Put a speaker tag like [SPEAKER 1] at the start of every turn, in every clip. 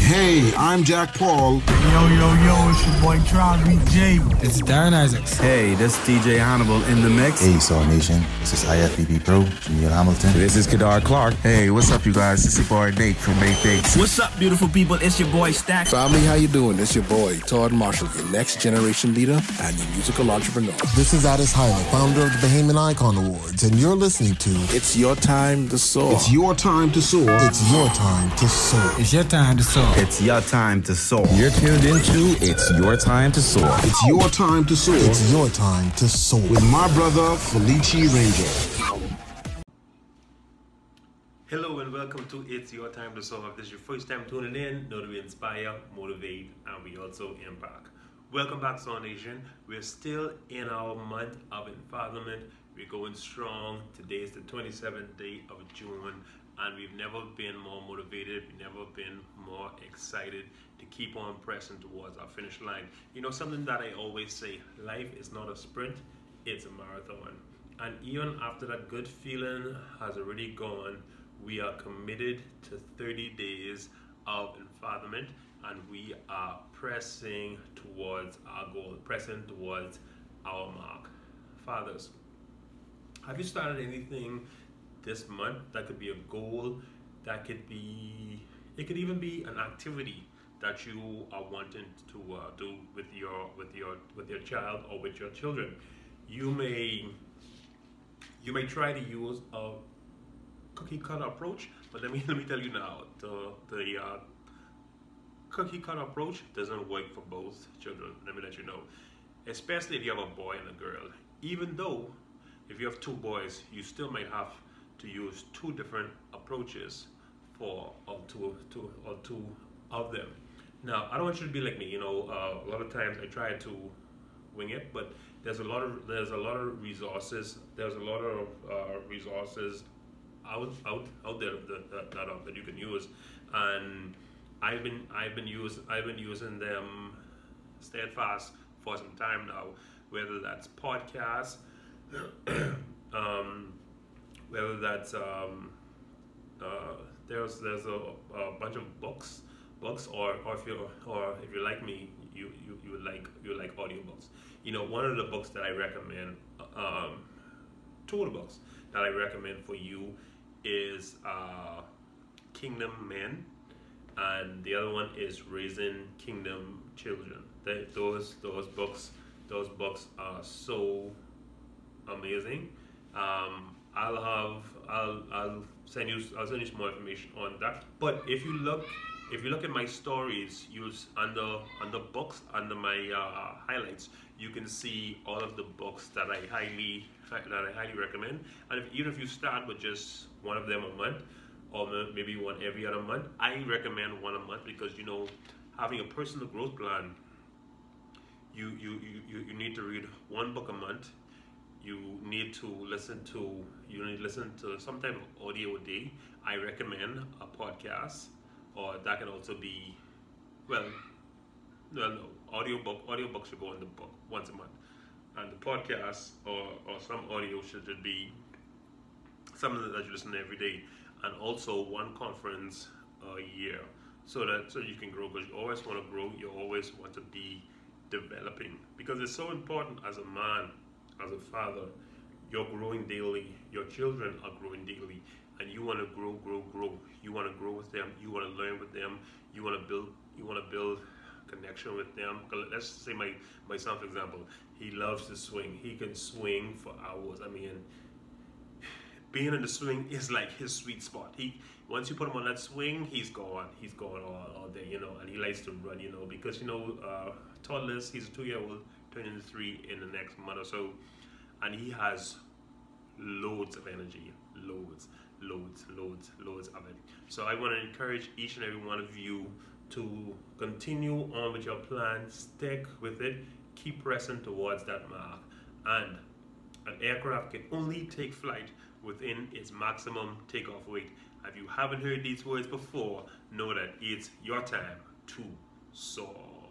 [SPEAKER 1] Hey, I'm Jack Paul.
[SPEAKER 2] Yo, it's your boy Travis J.
[SPEAKER 3] It's Darren Isaacs.
[SPEAKER 4] Hey, this is DJ Hannibal in the mix.
[SPEAKER 5] Hey, Saw Nation. This is IFBB Pro, Neil Hamilton.
[SPEAKER 4] This is Kadar Clark.
[SPEAKER 6] Hey, what's up, you guys? It's your boy Nate from Nate Dates.
[SPEAKER 7] What's up, beautiful people? It's your boy Stack.
[SPEAKER 8] Family, how you doing? It's your boy Todd Marshall, your next generation leader and your musical entrepreneur.
[SPEAKER 9] This is Addis Hyler, founder of the Bahamian Icon Awards, and you're listening to
[SPEAKER 8] It's Your Time to Soar.
[SPEAKER 1] It's your time to soar.
[SPEAKER 9] It's Your Time to Soar.
[SPEAKER 3] It's your time to soar.
[SPEAKER 4] It's your time to soar.
[SPEAKER 10] You're tuned into It's Your Time to Soar.
[SPEAKER 1] It's your time to soar.
[SPEAKER 9] It's your time to soar.
[SPEAKER 1] With my brother, Felici Ranger.
[SPEAKER 11] Hello and welcome to It's Your Time to Soar. If this is your first time tuning in, know that we inspire, motivate, and we also impact. Welcome back, Soul Nation. We're still in our month of Enfathomment. We're going strong. Today is the 27th day of June, and we've never been more motivated. We've never been more excited to keep on pressing towards our finish line. You know, something that I always say, life is not a sprint, it's a marathon. And even after that good feeling has already gone, we are committed to 30 days of Enfathomment, and we are pressing towards our goal, pressing towards our mark. Fathers, have you started anything this month? That could be a goal, that could be, it could even be an activity that you are wanting to do with your child or with your children. You may try to use a cookie cutter approach, but let me tell you now, the cookie cutter approach doesn't work for both children. Let me let you know, especially if you have a boy and a girl. Even though if you have two boys, you still might have to use two different approaches for all two of them. Now, I don't want you to be like me. You know, a lot of times I try to wing it, but there's a lot of resources. There's a lot of resources out there that you can use, and I've been using them steadfast for some time now. Whether that's podcasts, whether that's there's a bunch of books, or if you like me, you like audiobooks. You know, one of the books that I recommend, two of the books that I recommend for you is Kingdom Men, and the other one is Raising Kingdom Children. Those books are so amazing. I'll send you some more information on that. But if you look at my stories, under books, under my highlights, you can see all of the books that I highly recommend. And even if you start with just one of them a month, or maybe one every other month, I recommend one a month, because, you know, having a personal growth plan, you need to read one book a month. You need to listen to some type of audio a day. I recommend a podcast, or that can also be, audiobooks should go in the book once a month, and the podcast or some audio should be something that you listen to every day, and also one conference a year, so you can grow, because you always want to grow. You always want to be developing, because it's so important as a man, as a father. You're growing daily, your children are growing daily, and you want to grow. You want to grow with them, you want to learn with them, you want to build connection with them. Let's say my son, for example, he loves to swing. He can swing for hours. I mean, being in the swing is like his sweet spot. Once you put him on that swing, he's gone all day, you know. And he likes to run, you know, because, you know, toddlers, he's a 2-year-old, turning 3 in the next month or so, and he has loads of energy, loads of it. So I want to encourage each and every one of you to continue on with your plan, stick with it, keep pressing towards that mark. And an aircraft can only take flight within its maximum takeoff weight. If you haven't heard these words before, know that it's your time to soar.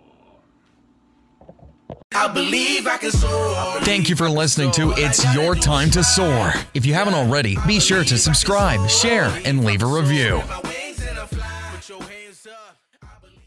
[SPEAKER 7] I believe I can soar.
[SPEAKER 12] Thank you for listening to It's Your Time to Soar. If you haven't already, be sure to subscribe, share, and leave a review.
[SPEAKER 7] Put your hands up. I believe